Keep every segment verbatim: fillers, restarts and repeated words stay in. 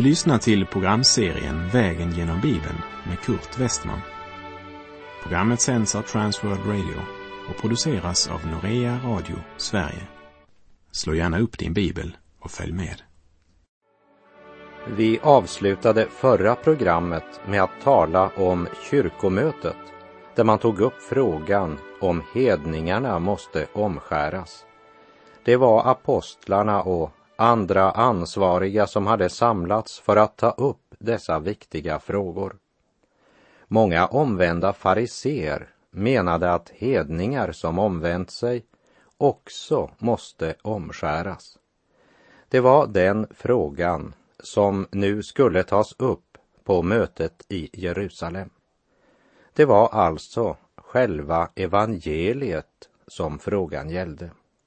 Du lyssnar till programserien Vägen genom Bibeln med Kurt Westman. Programmet sänds av Transworld Radio och produceras av Norea Radio Sverige. Slå gärna upp din bibel och följ med. Vi avslutade förra programmet med att tala om kyrkomötet, där man tog upp frågan om hedningarna måste omskäras. Det var apostlarna och andra ansvariga som hade samlats för att ta upp dessa viktiga frågor. Många omvända fariseer menade att hedningar som omvänt sig också måste omskäras. Det var den frågan som nu skulle tas upp på mötet i Jerusalem. Det var alltså själva evangeliet som frågan gällde.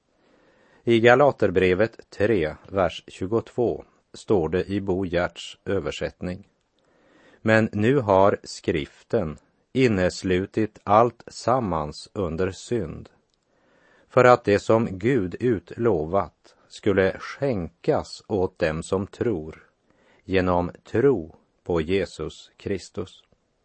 I Galaterbrevet tre, vers tjugotvå står det i Bo Gerts översättning: Men nu har skriften inneslutit allt sammans under synd, för att det som Gud utlovat skulle skänkas åt dem som tror, genom tro på Jesus Kristus.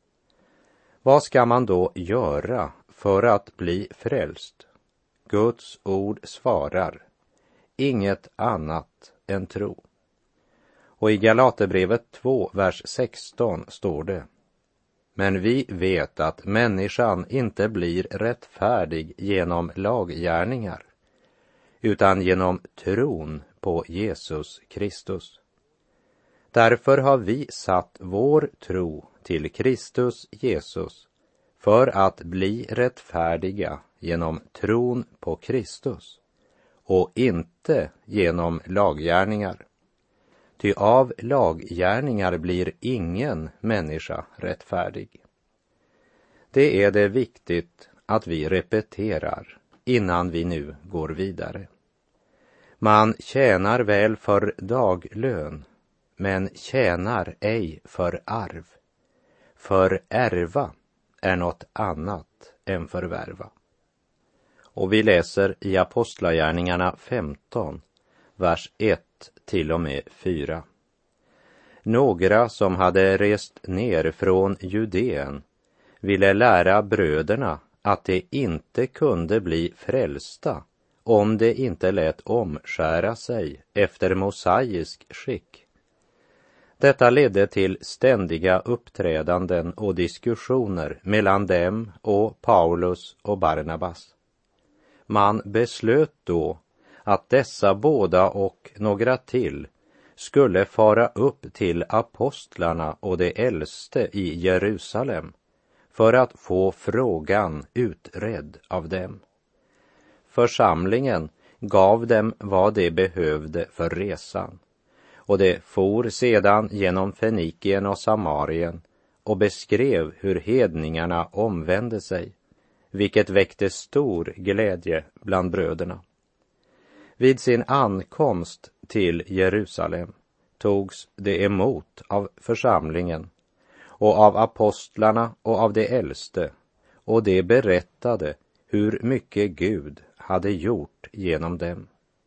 Vad ska man då göra för att bli frälst? Guds ord svarar: inget annat än tro. Och i Galaterbrevet två, vers sexton står det: Men vi vet att människan inte blir rättfärdig genom laggärningar, utan genom tron på Jesus Kristus. Därför har vi satt vår tro till Kristus Jesus, för att bli rättfärdiga genom tron på Kristus, och inte genom laggärningar. Ty av laggärningar blir ingen människa rättfärdig. Det är det viktigt att vi repeterar innan vi nu går vidare. Man tjänar väl för daglön, men tjänar ej för arv. För ärva är något annat än förvärva. Och vi läser i Apostlagärningarna femton, vers ett till och med fyra. Några som hade rest ner från Judeen ville lära bröderna att de inte kunde bli frälsta om de inte lät omskära sig efter mosaisk skick. Detta ledde till ständiga uppträdanden och diskussioner mellan dem och Paulus och Barnabas. Man beslöt då att dessa båda och några till skulle fara upp till apostlarna och de äldste i Jerusalem för att få frågan utredd av dem. Församlingen gav dem vad de behövde för resan, och de for sedan genom Fenikien och Samarien och beskrev hur hedningarna omvände sig, vilket väckte stor glädje bland bröderna. Vid sin ankomst till Jerusalem togs det emot av församlingen och av apostlarna och av de äldste, och de berättade hur mycket Gud hade gjort genom dem.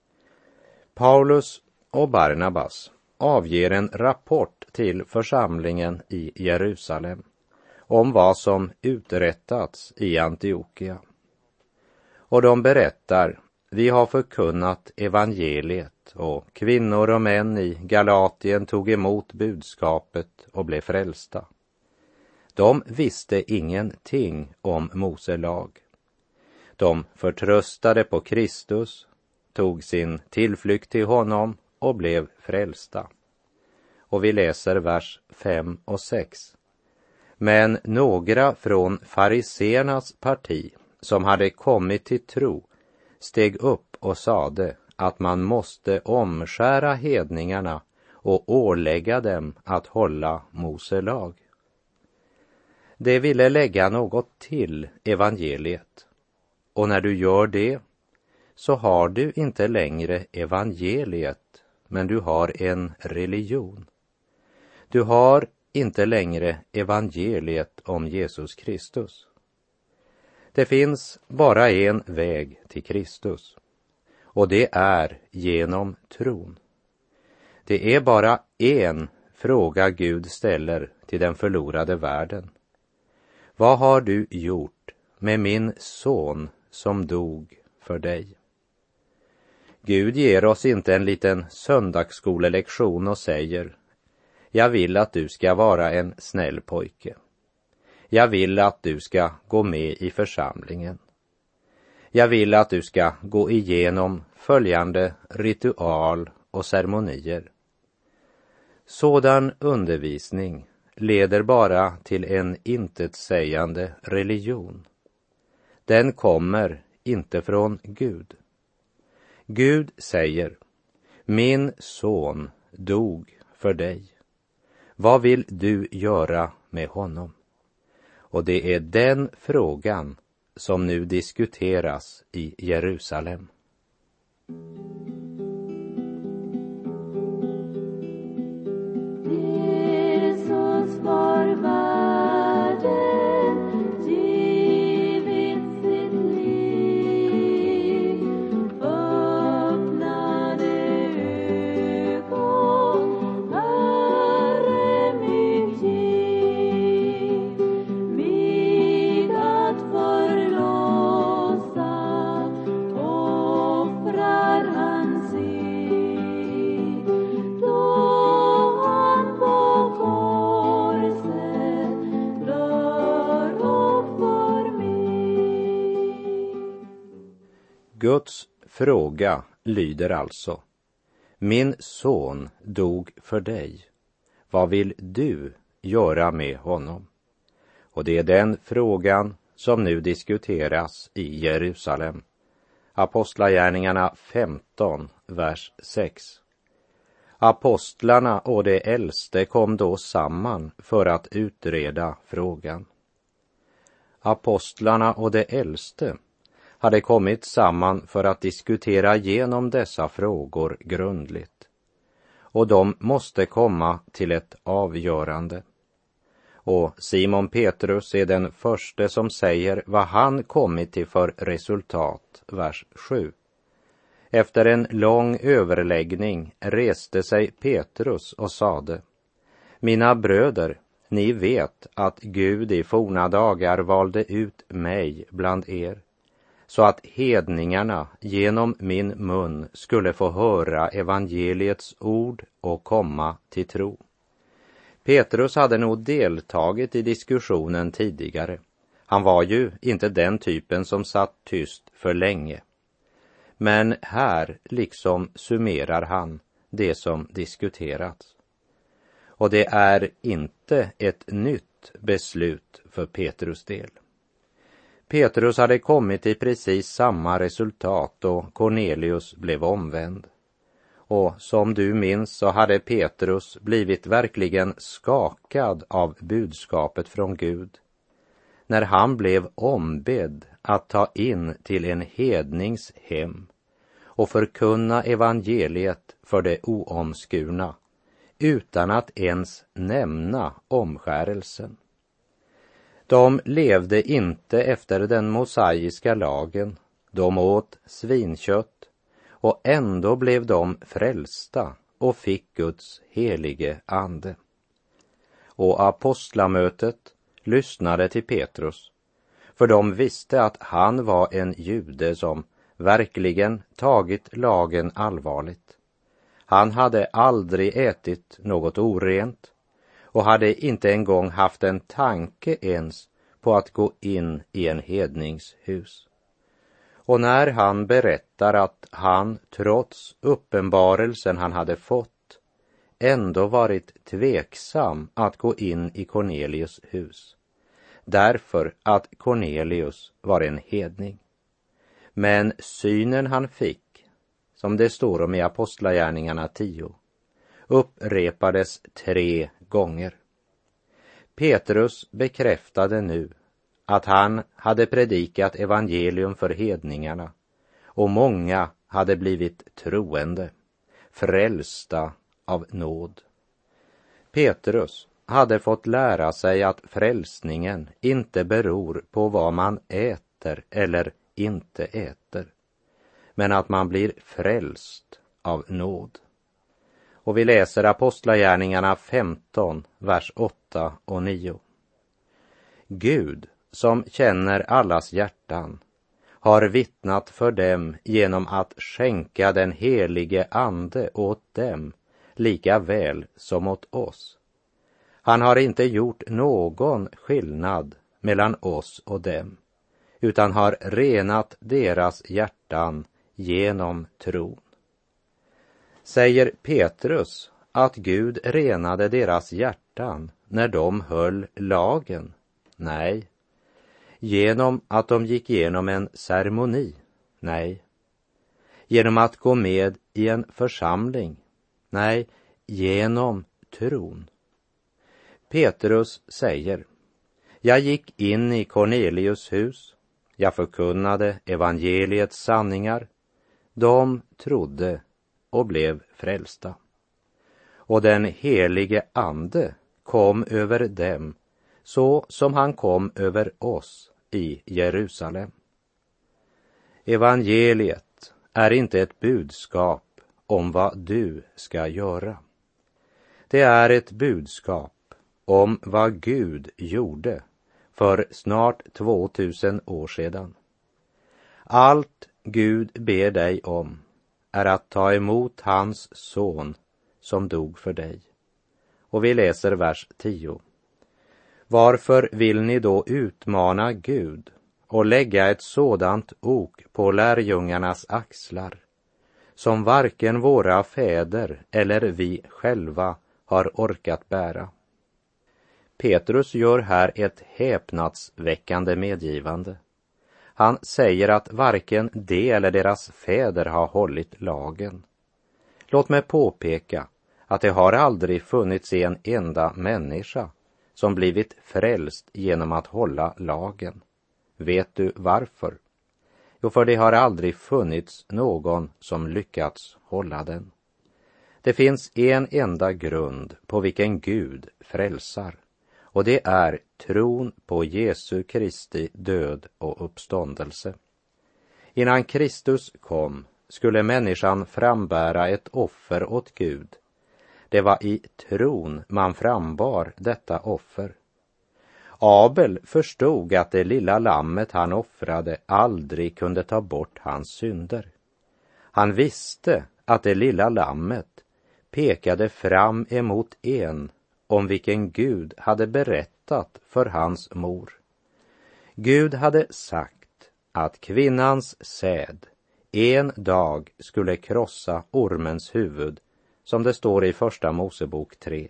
Paulus och Barnabas avger en rapport till församlingen i Jerusalem om vad som uträttats i Antiokia. Och de berättar: vi har förkunnat evangeliet, och kvinnor och män i Galatien tog emot budskapet och blev frälsta. De visste ingenting om Mose lag. De förtröstade på Kristus, tog sin tillflykt till honom och blev frälsta. Och vi läser vers fem och sex. Men några från fariseernas parti som hade kommit till tro steg upp och sade att man måste omskära hedningarna och ålägga dem att hålla Mose lag. De ville lägga något till evangeliet, och när du gör det så har du inte längre evangeliet, men du har en religion. Du har inte längre evangeliet om Jesus Kristus. Det finns bara en väg till Kristus, och det är genom tron. Det är bara en fråga Gud ställer till den förlorade världen. Vad har du gjort med min son som dog för dig? Gud ger oss inte en liten söndagsskolelektion och säger: jag vill att du ska vara en snäll pojke. Jag vill att du ska gå med i församlingen. Jag vill att du ska gå igenom följande ritual och ceremonier. Sådan undervisning leder bara till en intetsägande religion. Den kommer inte från Gud. Gud säger: min son dog för dig. Vad vill du göra med honom? Och det är den frågan som nu diskuteras i Jerusalem. Jesus var världen givit sitt liv, öppnade ögon, Herre mig giv, mig att förlåsa, offrar han sig, då han på korset dör och för mig. Guds fråga lyder alltså: min son dog för dig. Vad vill du göra med honom? Och det är den frågan som nu diskuteras i Jerusalem. Apostlagärningarna femton, vers sex. Apostlarna och de äldste kom då samman för att utreda frågan. Apostlarna och de äldste hade kommit samman för att diskutera igenom dessa frågor grundligt. Och de måste komma till ett avgörande. Och Simon Petrus är den första som säger vad han kommit till för resultat, vers sju. Efter en lång överläggning reste sig Petrus och sade: mina bröder, ni vet att Gud i forna dagar valde ut mig bland er, så att hedningarna genom min mun skulle få höra evangeliets ord och komma till tro. Petrus hade nog deltagit i diskussionen tidigare. Han var ju inte den typen som satt tyst för länge. Men här liksom summerar han det som diskuterats. Och det är inte ett nytt beslut för Petrus del. Petrus hade kommit till precis samma resultat då Cornelius blev omvänd. Och som du minns så hade Petrus blivit verkligen skakad av budskapet från Gud när han blev ombedd att ta in till en hednings hem och förkunna evangeliet för de oomskurna utan att ens nämna omskärelsen. De levde inte efter den mosaiska lagen, de åt svinkött, och ändå blev de frälsta och fick Guds helige ande. Och apostlamötet lyssnade till Petrus, för de visste att han var en jude som verkligen tagit lagen allvarligt. Han hade aldrig ätit något orent och hade inte en gång haft en tanke ens på att gå in i en hedningshus. Och när han berättar att han, trots uppenbarelsen han hade fått, ändå varit tveksam att gå in i Cornelius hus, därför att Cornelius var en hedning. Men synen han fick, som det står om i Apostlagärningarna tio, upprepades tre gånger. Petrus bekräftade nu att han hade predikat evangelium för hedningarna, och många hade blivit troende, frälsta av nåd. Petrus hade fått lära sig att frälsningen inte beror på vad man äter eller inte äter, men att man blir frälst av nåd. Och vi läser Apostlagärningarna femton, vers åtta och nio. Gud, som känner allas hjärtan, har vittnat för dem genom att skänka den helige ande åt dem, lika väl som åt oss. Han har inte gjort någon skillnad mellan oss och dem, utan har renat deras hjärtan genom tron. Säger Petrus att Gud renade deras hjärtan när de höll lagen? Nej. Genom att de gick igenom en ceremoni? Nej. Genom att gå med i en församling? Nej, genom tron. Petrus säger: jag gick in i Cornelius hus, jag förkunnade evangeliets sanningar, de trodde och blev frälsta. Och den helige ande kom över dem, så som han kom över oss i Jerusalem. Evangeliet är inte ett budskap om vad du ska göra. Det är ett budskap om vad Gud gjorde för snart tvåtusen år sedan. Allt Gud ber dig om är att ta emot hans son som dog för dig. Och vi läser vers tio. Varför vill ni då utmana Gud och lägga ett sådant ok på lärjungarnas axlar, som varken våra fäder eller vi själva har orkat bära? Petrus gör här ett häpnadsväckande medgivande. Han säger att varken de eller deras fäder har hållit lagen. Låt mig påpeka att det har aldrig funnits en enda människa som blivit frälst genom att hålla lagen. Vet du varför? Jo, för det har aldrig funnits någon som lyckats hålla den. Det finns en enda grund på vilken Gud frälsar, och det är tron på Jesu Kristi död och uppståndelse. Innan Kristus kom skulle människan frambära ett offer åt Gud. Det var i tron man frambar detta offer. Abel förstod att det lilla lammet han offrade aldrig kunde ta bort hans synder. Han visste att det lilla lammet pekade fram emot en om vilken Gud hade berättat för hans mor. Gud hade sagt att kvinnans säd en dag skulle krossa ormens huvud, som det står i första Mosebok tre.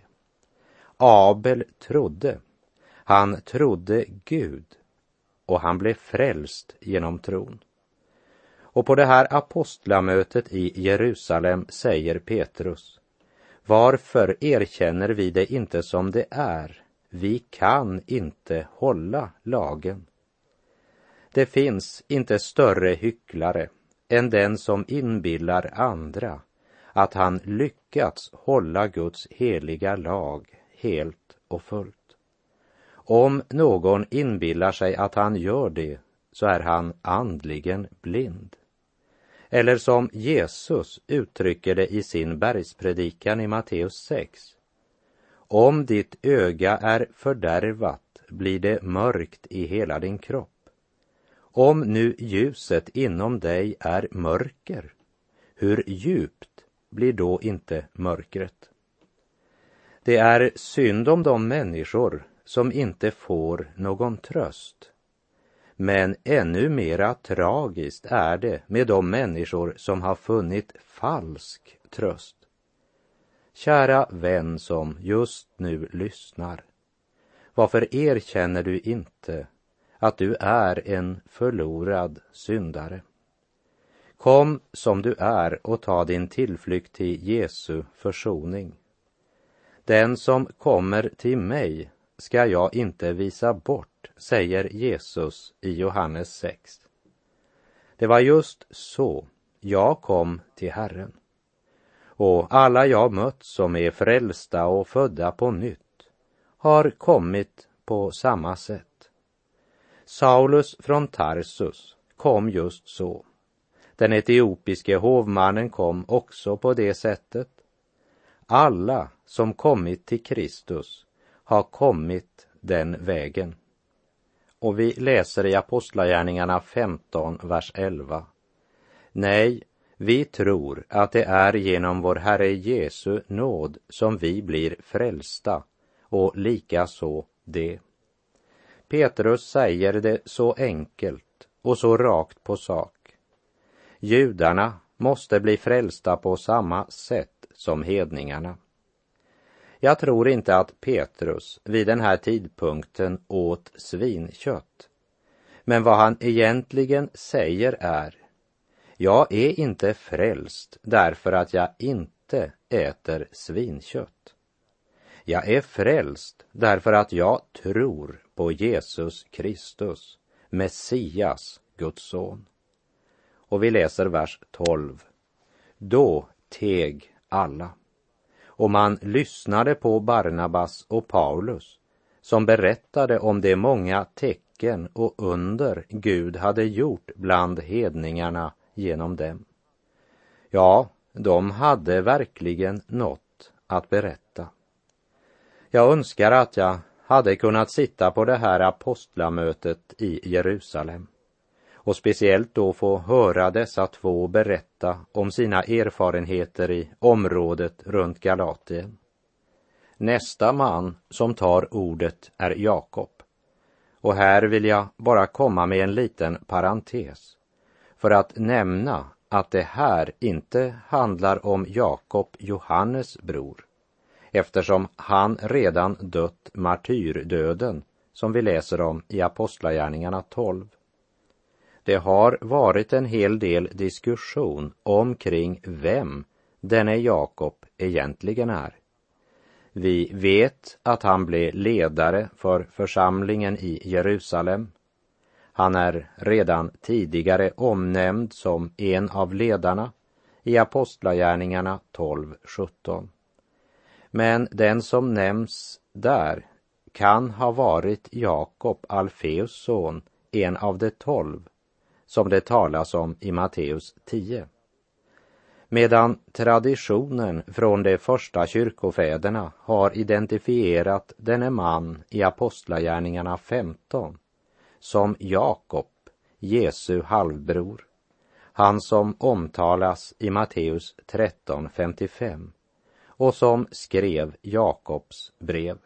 Abel trodde. Han trodde Gud, och han blev frälst genom tron. Och på det här apostlamötet i Jerusalem säger Petrus: varför erkänner vi det inte som det är? Vi kan inte hålla lagen. Det finns inte större hycklare än den som inbillar andra att han lyckats hålla Guds heliga lag helt och fullt. Om någon inbillar sig att han gör det, så är han andligen blind. Eller som Jesus uttrycker det i sin bergspredikan i Matteus sex. Om ditt öga är fördärvat blir det mörkt i hela din kropp. Om nu ljuset inom dig är mörker, hur djupt blir då inte mörkret? Det är synd om de människor som inte får någon tröst. Men ännu mera tragiskt är det med de människor som har funnit falsk tröst. Kära vän som just nu lyssnar, varför erkänner du inte att du är en förlorad syndare? Kom som du är och ta din tillflykt till Jesu försoning. Den som kommer till mig ska jag inte visa bort, säger Jesus i Johannes sex. Det var just så jag kom till Herren. Och alla jag mött som är frälsta och födda på nytt har kommit på samma sätt. Saulus från Tarsus kom just så. Den etiopiske hovmannen kom också på det sättet. Alla som kommit till Kristus har kommit den vägen. Och vi läser i Apostlagärningarna femton, vers elva. Nej, vi tror att det är genom vår Herre Jesu nåd som vi blir frälsta, och likaså det. Petrus säger det så enkelt och så rakt på sak. Judarna måste bli frälsta på samma sätt som hedningarna. Jag tror inte att Petrus vid den här tidpunkten åt svinkött. Men vad han egentligen säger är: jag är inte frälst därför att jag inte äter svinkött. Jag är frälst därför att jag tror på Jesus Kristus, Messias, Guds son. Och vi läser vers tolv. Då teg alla. Och man lyssnade på Barnabas och Paulus, som berättade om de många tecken och under Gud hade gjort bland hedningarna genom dem. Ja, de hade verkligen något att berätta. Jag önskar att jag hade kunnat sitta på det här apostlamötet i Jerusalem, och speciellt då få höra dessa två berätta om sina erfarenheter i området runt Galatien. Nästa man som tar ordet är Jakob. Och här vill jag bara komma med en liten parentes för att nämna att det här inte handlar om Jakob, Johannes bror, eftersom han redan dött martyrdöden, som vi läser om i Apostlagärningarna tolv. Det har varit en hel del diskussion omkring vem denne Jakob egentligen är. Vi vet att han blev ledare för församlingen i Jerusalem. Han är redan tidigare omnämnd som en av ledarna i Apostlagärningarna tolv sjutton. Men den som nämns där kan ha varit Jakob, Alfeus son, en av de tolv, som det talas om i Matteus tio. Medan traditionen från de första kyrkofäderna har identifierat denne man i Apostlagärningarna femton som Jakob, Jesu halvbror, han som omtalas i Matteus tretton femtiofem och som skrev Jakobs brev.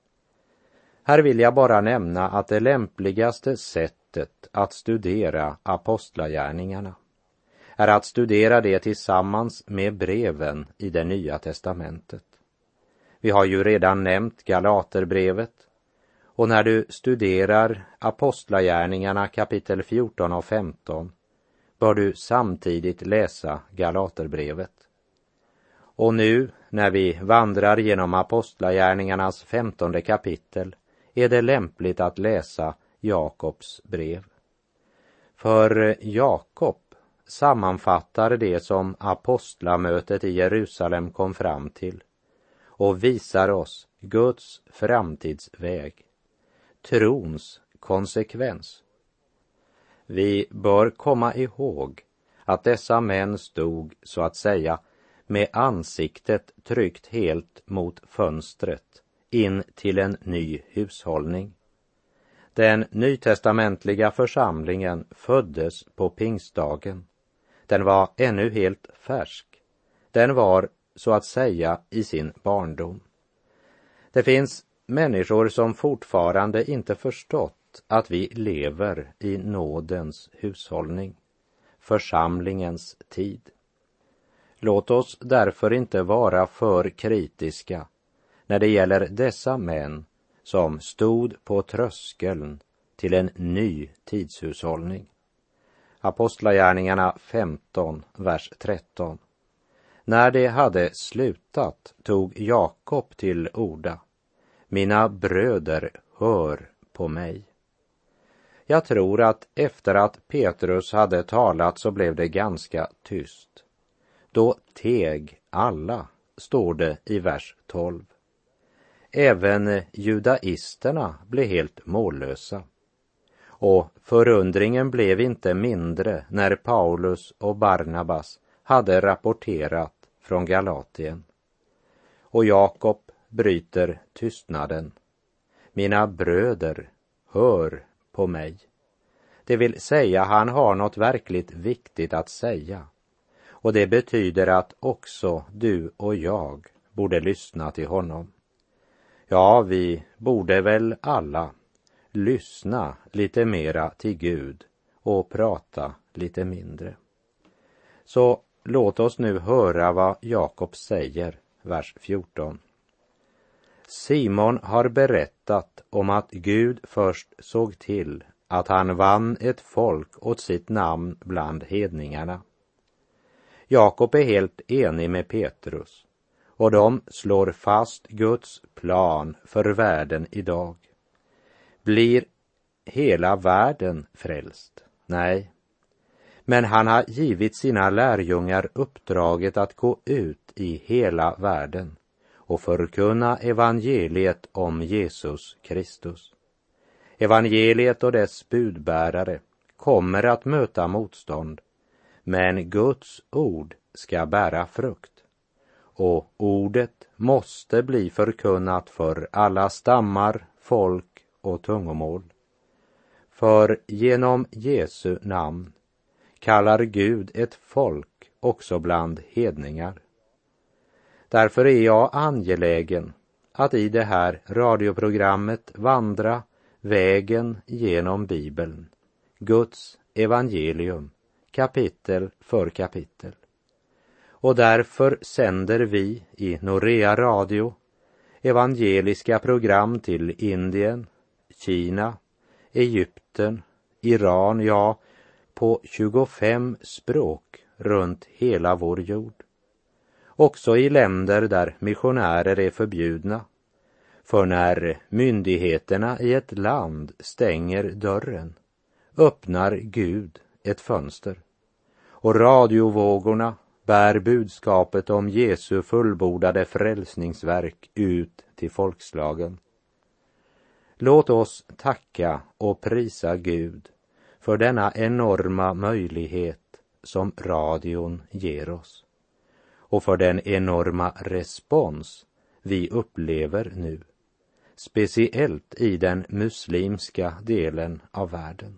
Här vill jag bara nämna att det lämpligaste sättet att studera apostlagärningarna är att studera det tillsammans med breven i det Nya testamentet. Vi har ju redan nämnt Galaterbrevet, och när du studerar apostlagärningarna kapitel fjorton och femton bör du samtidigt läsa Galaterbrevet. Och nu när vi vandrar genom apostlagärningarnas femtonde kapitel är det lämpligt att läsa Jakobs brev. För Jakob sammanfattar det som apostlamötet i Jerusalem kom fram till och visar oss Guds framtidsväg, trons konsekvens. Vi bör komma ihåg att dessa män stod så att säga med ansiktet tryckt helt mot fönstret in till en ny hushållning. Den nytestamentliga församlingen föddes på pingstdagen. Den var ännu helt färsk. Den var så att säga i sin barndom. Det finns människor som fortfarande inte förstått att vi lever i nådens hushållning, församlingens tid. Låt oss därför inte vara för kritiska när det gäller dessa män som stod på tröskeln till en ny tidshushållning. Apostlagärningarna femton, vers tretton. När det hade slutat tog Jakob till orda. Mina bröder, hör på mig. Jag tror att efter att Petrus hade talat så blev det ganska tyst. Då teg alla, står det i vers tolv. Även judaisterna blev helt mållösa. Och förundringen blev inte mindre när Paulus och Barnabas hade rapporterat från Galatien. Och Jakob bryter tystnaden. Mina bröder, hör på mig. Det vill säga, han har något verkligt viktigt att säga. Och det betyder att också du och jag borde lyssna till honom. Ja, vi borde väl alla lyssna lite mera till Gud och prata lite mindre. Så låt oss nu höra vad Jakob säger, vers fjorton. Simon har berättat om att Gud först såg till att han vann ett folk åt sitt namn bland hedningarna. Jakob är helt enig med Petrus, och de slår fast Guds plan för världen idag. Blir hela världen frälst? Nej. Men han har givit sina lärjungar uppdraget att gå ut i hela världen och förkunna evangeliet om Jesus Kristus. Evangeliet och dess budbärare kommer att möta motstånd, men Guds ord ska bära frukt. Och ordet måste bli förkunnat för alla stammar, folk och tungomål. För genom Jesu namn kallar Gud ett folk också bland hedningar. Därför är jag angelägen att i det här radioprogrammet vandra vägen genom Bibeln, Guds evangelium, kapitel för kapitel. Och därför sänder vi i Norea Radio evangeliska program till Indien, Kina, Egypten, Iran, ja, på tjugofem språk runt hela vår jord. Också i länder där missionärer är förbjudna. För när myndigheterna i ett land stänger dörren, öppnar Gud ett fönster. Och radiovågorna bär budskapet om Jesu fullbordade frälsningsverk ut till folkslagen. Låt oss tacka och prisa Gud för denna enorma möjlighet som radion ger oss. Och för den enorma respons vi upplever nu, speciellt i den muslimska delen av världen.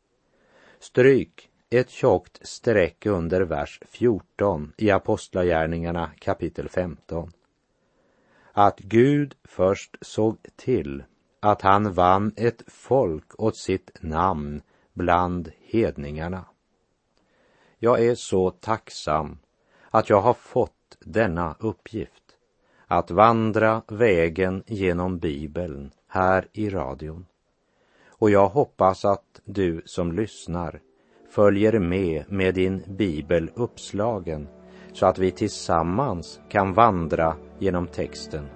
Stryk ett tjockt streck under vers fjorton i Apostlagärningarna kapitel femton. Att Gud först såg till att han vann ett folk åt sitt namn bland hedningarna. Jag är så tacksam att jag har fått denna uppgift, att vandra vägen genom Bibeln här i radion. Och jag hoppas att du som lyssnar följer med med din bibel uppslagen, så att vi tillsammans kan vandra genom texten.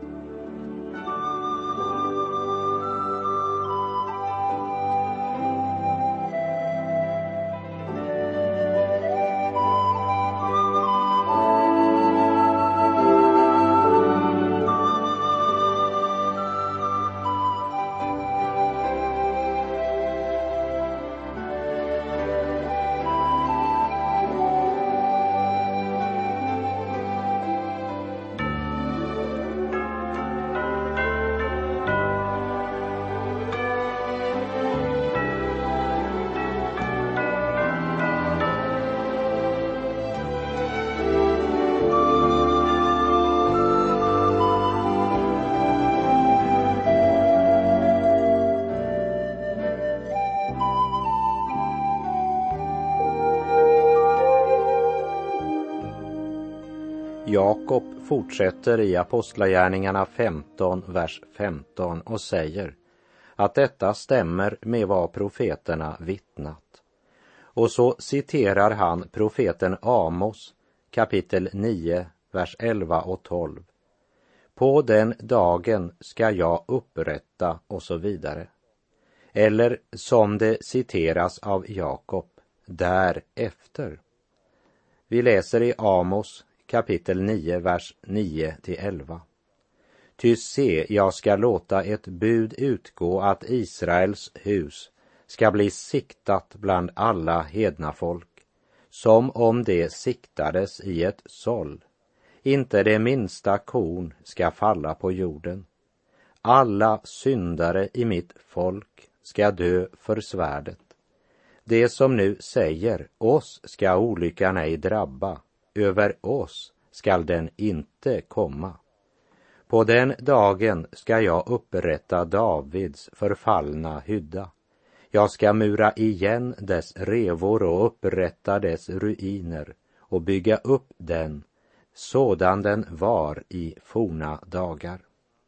Jakob fortsätter i Apostlagärningarna femton, vers femton och säger att detta stämmer med vad profeterna vittnat. Och så citerar han profeten Amos, kapitel nio, vers elva och tolv. På den dagen ska jag upprätta och så vidare. Eller som det citeras av Jakob, därefter. Vi läser i Amos kapitel nio, vers nio till elva. Ty se, jag ska låta ett bud utgå att Israels hus ska bli siktat bland alla hedna folk, som om det siktades i ett såll, Inte det minsta korn ska falla på jorden. Alla syndare i mitt folk ska dö för svärdet. Det som nu säger, oss ska olyckan ej drabba, över oss skall den inte komma. På den dagen ska jag upprätta Davids förfallna hydda. Jag ska mura igen dess revor och upprätta dess ruiner och bygga upp den sådan den var i forna dagar.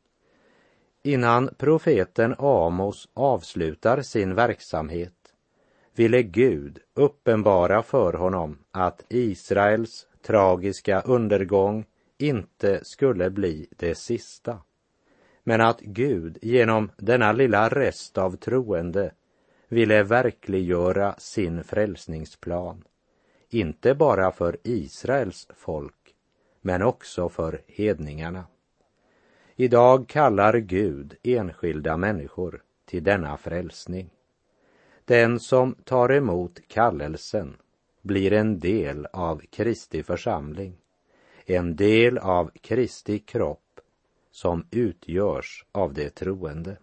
Innan profeten Amos avslutar sin verksamhet ville Gud uppenbara för honom att Israels tragiska undergång inte skulle bli det sista, men att Gud genom denna lilla rest av troende ville verkliggöra sin frälsningsplan, inte bara för Israels folk, men också för hedningarna. Idag kallar Gud enskilda människor till denna frälsning. Den som tar emot kallelsen blir en del av Kristi församling, en del av Kristi kropp som utgörs av det troende.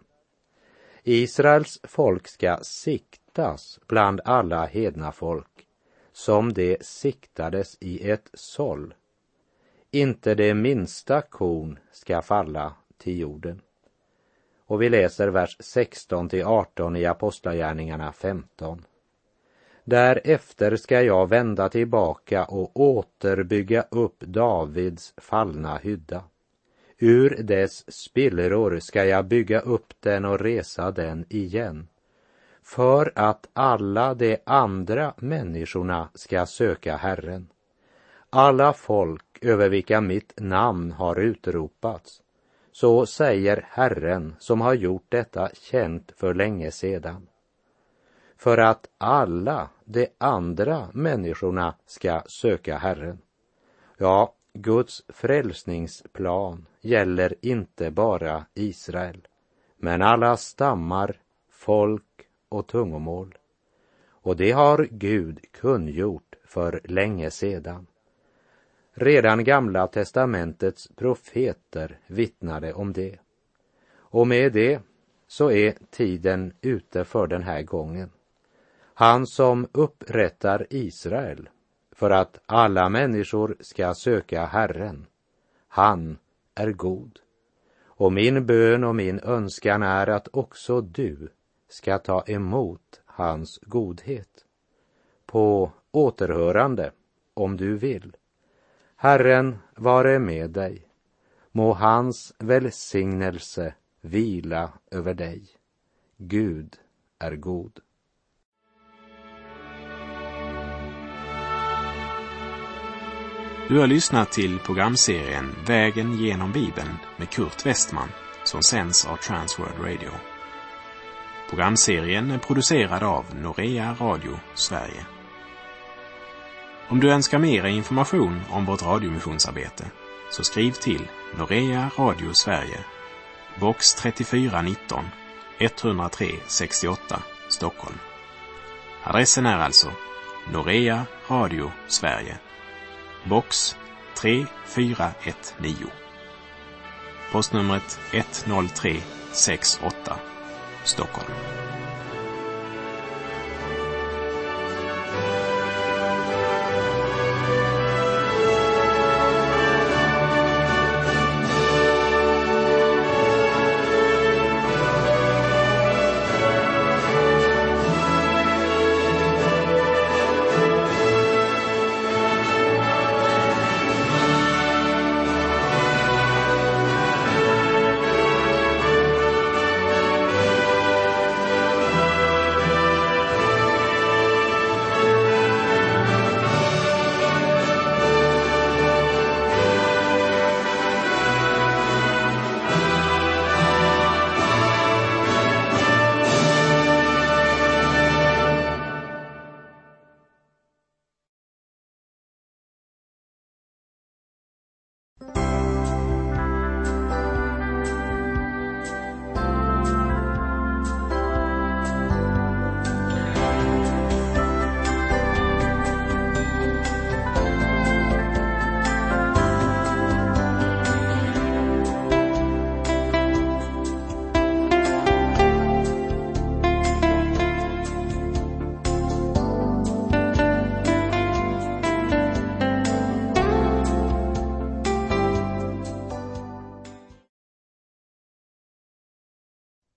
Israels folk ska siktas bland alla hedna folk, som det siktades i ett såll. Inte det minsta korn ska falla till jorden. Och vi läser vers sexton till arton i Apostlagärningarna femton. Därefter ska jag vända tillbaka och återbygga upp Davids fallna hydda. Ur dess spillror ska jag bygga upp den och resa den igen, för att alla de andra människorna ska söka Herren. Alla folk över vilka mitt namn har utropats, så säger Herren som har gjort detta känt för länge sedan. För att alla de andra människorna ska söka Herren. Ja, Guds frälsningsplan gäller inte bara Israel, men alla stammar, folk och tungomål. Och det har Gud kungjort för länge sedan. Redan Gamla testamentets profeter vittnade om det. Och med det så är tiden ute för den här gången. Han som upprättar Israel för att alla människor ska söka Herren, han är god. Och min bön och min önskan är att också du ska ta emot hans godhet. På återhörande, om du vill. Herren vare med dig. Må hans välsignelse vila över dig. Gud är god. Du har lyssnat till programserien Vägen genom Bibeln med Kurt Westman som sänds av Transworld Radio. Programserien är producerad av Norea Radio Sverige. Om du önskar mer information om vårt radiomissionsarbete så skriv till Norea Radio Sverige, box trettiofyra nitton, etthundratre sextioåtta, Stockholm. Adressen är alltså Norea Radio Sverige, box tre fyra ett nio. Postnumret ett noll tre sex åtta, Stockholm.